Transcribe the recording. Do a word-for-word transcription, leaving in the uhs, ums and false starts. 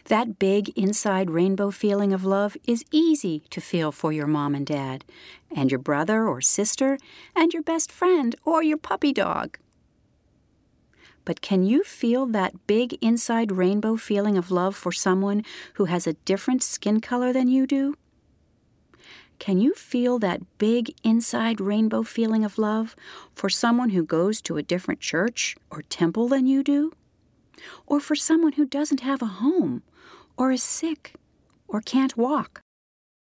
That big inside rainbow feeling of love is easy to feel for your mom and dad, and your brother or sister, and your best friend or your puppy dog. But can you feel that big inside rainbow feeling of love for someone who has a different skin color than you do? Can you feel that big inside rainbow feeling of love for someone who goes to a different church or temple than you do? Or for someone who doesn't have a home, or is sick, or can't walk?